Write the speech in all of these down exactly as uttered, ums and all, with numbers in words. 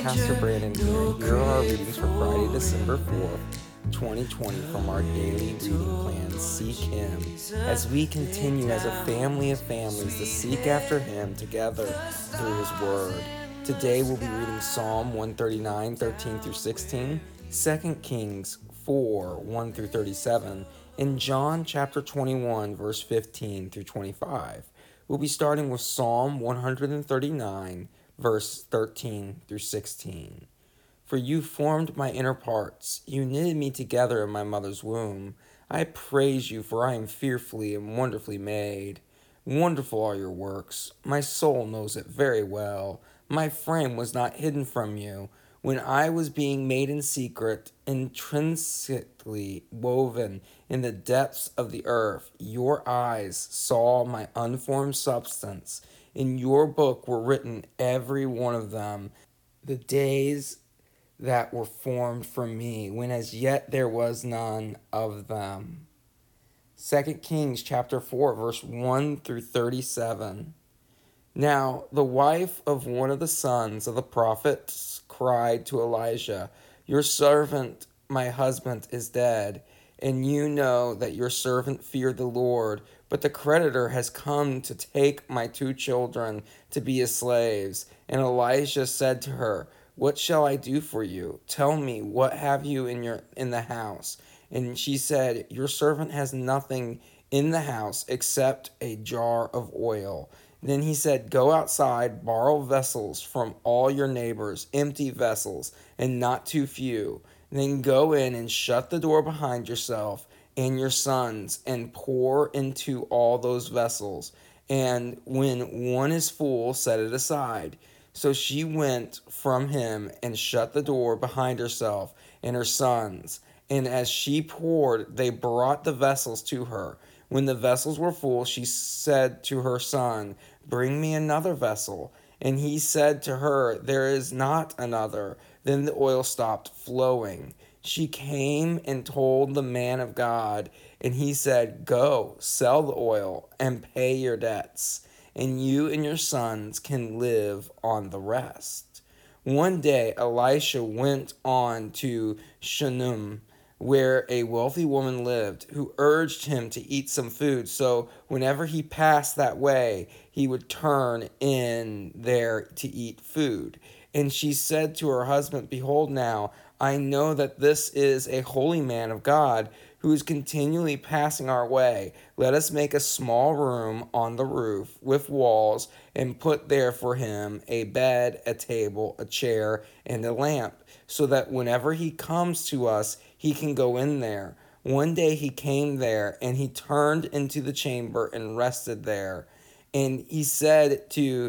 Pastor Brandon here, and here are our readings for Friday, December fourth, twenty twenty from our daily reading plan, Seek Him, as we continue as a family of families to seek after Him together through His Word. Today we'll be reading Psalm one thirty-nine, thirteen through sixteen, Second Kings four, one through thirty-seven, and John chapter twenty-one, verse fifteen through twenty-five. We'll be starting with Psalm one thirty-nine, verse thirteen through sixteen. For you formed my inner parts, you knitted me together in my mother's womb. I praise you, for I am fearfully and wonderfully made. Wonderful are your works, my soul knows it very well. My frame was not hidden from you, when I was being made in secret, intrinsically woven in the depths of the earth. Your eyes saw my unformed substance. In your book were written, every one of them, the days that were formed for me, when as yet there was none of them. Second Kings chapter four, verse one through thirty-seven. Now the wife of one of the sons of the prophets cried to Elijah, your servant, my husband, is dead, and you know that your servant feared the Lord, but the creditor has come to take my two children to be his slaves. And Elijah said to her, what shall I do for you? Tell me, what have you in your in the house? And she said, your servant has nothing in the house except a jar of oil. Then he said, go outside, borrow vessels from all your neighbors, empty vessels, and not too few. Then go in and shut the door behind yourself and your sons, and pour into all those vessels. And when one is full, set it aside. So she went from him and shut the door behind herself and her sons. And as she poured, they brought the vessels to her. When the vessels were full, she said to her son, bring me another vessel. And he said to her, there is not another. Then the oil stopped flowing. She came and told the man of God, and he said, go, sell the oil and pay your debts, and you and your sons can live on the rest. One day Elisha went on to Shunem, where a wealthy woman lived, who urged him to eat some food. So whenever he passed that way, he would turn in there to eat food. And she said to her husband, behold now, I know that this is a holy man of God, who is continually passing our way. Let us make a small room on the roof with walls, and put there for him a bed, a table, a chair, and a lamp, so that whenever he comes to us, he can go in there. One day he came there, and he turned into the chamber and rested there. And he said to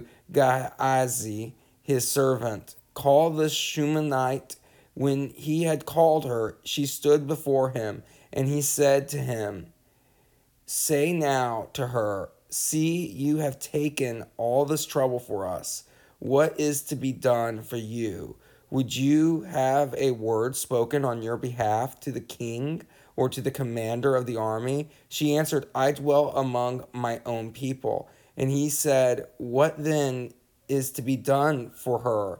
Gehazi, his servant, call the Shunammite. When he had called her, she stood before him, and he said to him, say now to her, see, you have taken all this trouble for us. What is to be done for you? Would you have a word spoken on your behalf to the king or to the commander of the army? She answered, I dwell among my own people. And he said, what then is to be done for her?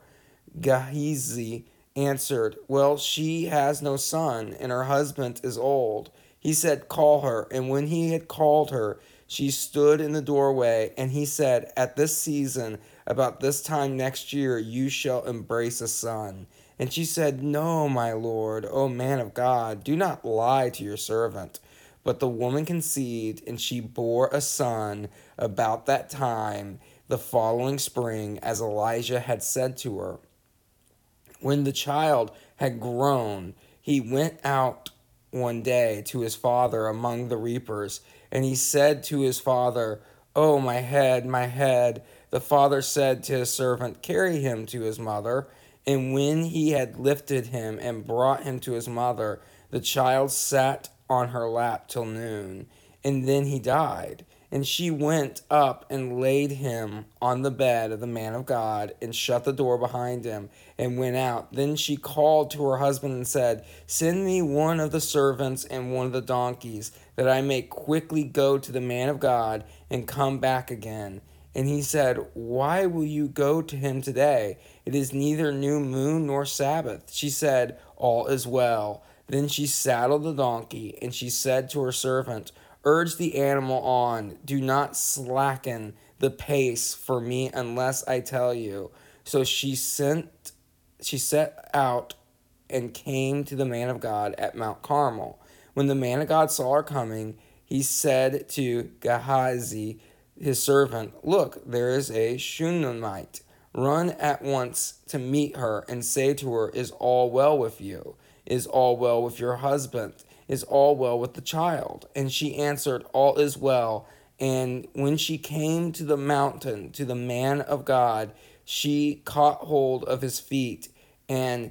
Gehazi answered, well, she has no son, and her husband is old. He said, call her. And when he had called her, she stood in the doorway, and he said, at this season, about this time next year, you shall embrace a son. And she said, no, my lord, O man of God, do not lie to your servant. But the woman conceived, and she bore a son about that time, the following spring, as Elijah had said to her. When the child had grown, he went out one day to his father among the reapers, and he said to his father, oh, my head, my head. The father said to his servant, carry him to his mother. And when he had lifted him and brought him to his mother, the child sat on her lap till noon, and then he died. And she went up and laid him on the bed of the man of God, and shut the door behind him, and went out. Then she called to her husband and said, send me one of the servants and one of the donkeys, that I may quickly go to the man of God and come back again. And he said, "Why will you go to him today? It is neither new moon nor Sabbath." She said, "All is well." Then she saddled the donkey, and she said to her servant, "Urge the animal on. Do not slacken the pace for me unless I tell you." So she sent she set out and came to the man of God at Mount Carmel. When the man of God saw her coming, he said to Gehazi, his servant, "Look, there is a Shunammite. Run at once to meet her and say to her, 'Is all well with you? Is all well with your husband? Is all well with the child?'" And she answered, "All is well." And when she came to the mountain, to the man of God, she caught hold of his feet, and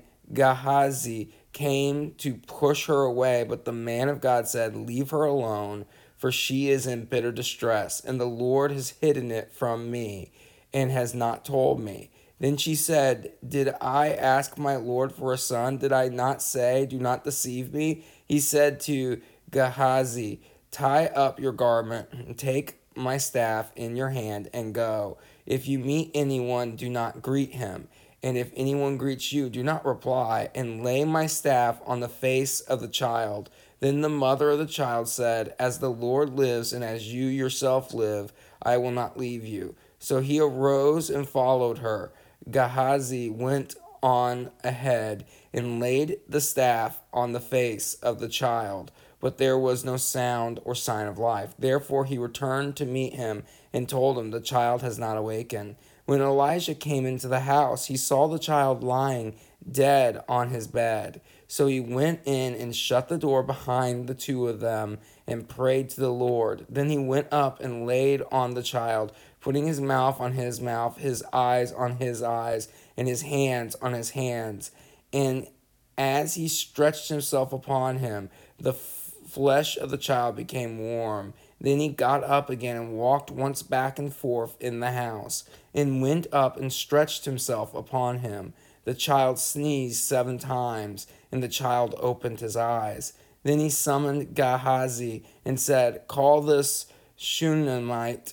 Gehazi came to push her away, but the man of God said, "Leave her alone, for she is in bitter distress, and the Lord has hidden it from me and has not told me." Then she said, "Did I ask my Lord for a son? Did I not say, 'Do not deceive me'?" He said to Gehazi, "Tie up your garment and take my staff in your hand and go. If you meet anyone, do not greet him. And if anyone greets you, do not reply, and lay my staff on the face of the child." Then the mother of the child said, "As the Lord lives and as you yourself live, I will not leave you." So he arose and followed her. Gehazi went on ahead and laid the staff on the face of the child, but there was no sound or sign of life. Therefore he returned to meet him and told him, "The child has not awakened." When Elijah came into the house, he saw the child lying dead on his bed. So he went in and shut the door behind the two of them and prayed to the Lord. Then he went up and laid on the child, putting his mouth on his mouth, his eyes on his eyes, and his hands on his hands. And as he stretched himself upon him, the f- flesh of the child became warm. Then he got up again and walked once back and forth in the house, and went up and stretched himself upon him. The child sneezed seven times, and the child opened his eyes. Then he summoned Gehazi and said, "Call this Shunammite."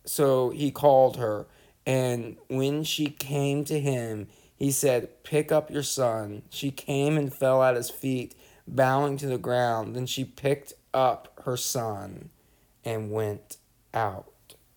So he called her, and when she came to him, he said, "Pick up your son." She came and fell at his feet, bowing to the ground. Then she picked up her son and went out.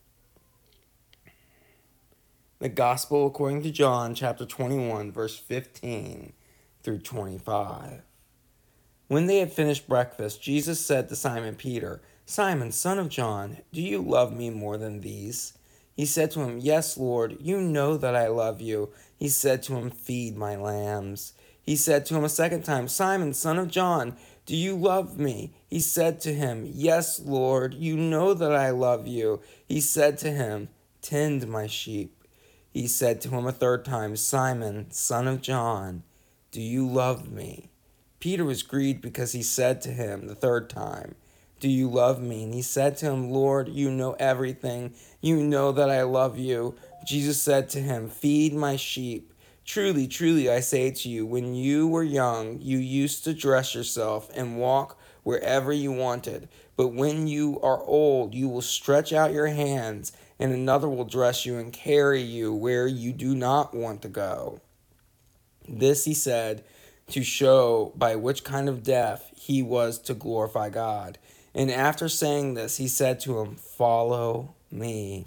The Gospel according to John, chapter twenty-one, verse fifteen through twenty-five. When they had finished breakfast, Jesus said to Simon Peter, "Simon, son of John, do you love me more than these?" He said to him, "Yes, Lord, you know that I love you." He said to him, "Feed my lambs." He said to him a second time, "Simon, son of John, do you love me?" He said to him, "Yes, Lord, you know that I love you." He said to him, "Tend my sheep." He said to him a third time, "Simon, son of John, do you love me?" Peter was grieved because he said to him the third time, "Do you love me?" And he said to him, "Lord, you know everything. You know that I love you." Jesus said to him, "Feed my sheep. Truly, truly, I say to you, when you were young, you used to dress yourself and walk wherever you wanted. But when you are old, you will stretch out your hands, and another will dress you and carry you where you do not want to go." This he said to show by which kind of death he was to glorify God. And after saying this, he said to him, "Follow me."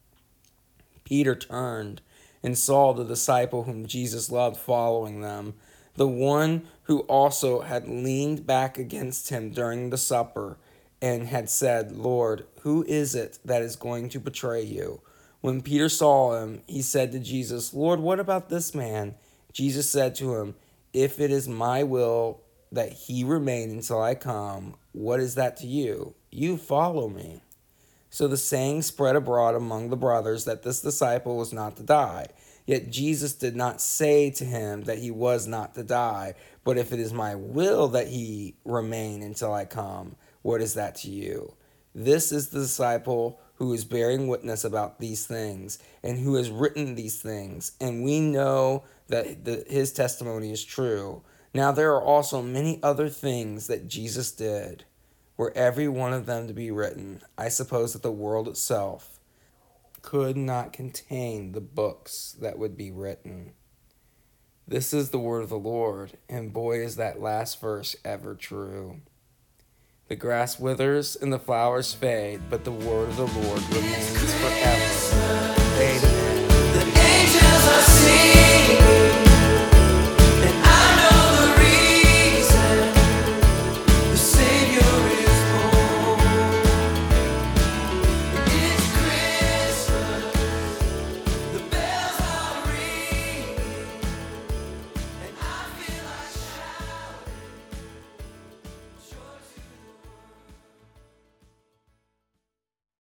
Peter turned and saw the disciple whom Jesus loved following them, the one who also had leaned back against him during the supper and had said, "Lord, who is it that is going to betray you?" When Peter saw him, he said to Jesus, "Lord, what about this man?" Jesus said to him, "If it is my will that he remain until I come, what is that to you? You follow me." So the saying spread abroad among the brothers that this disciple was not to die. Yet Jesus did not say to him that he was not to die, but if it is my will that he remain until I come, what is that to you? This is the disciple who is bearing witness about these things, and who has written these things, and we know that the, his testimony is true. Now there are also many other things that Jesus did, were every one of them to be written, I suppose that the world itself could not contain the books that would be written. This is the word of the Lord, and boy, is that last verse ever true. The grass withers and the flowers fade, but the word of the Lord remains forever. Amen. The angels are singing.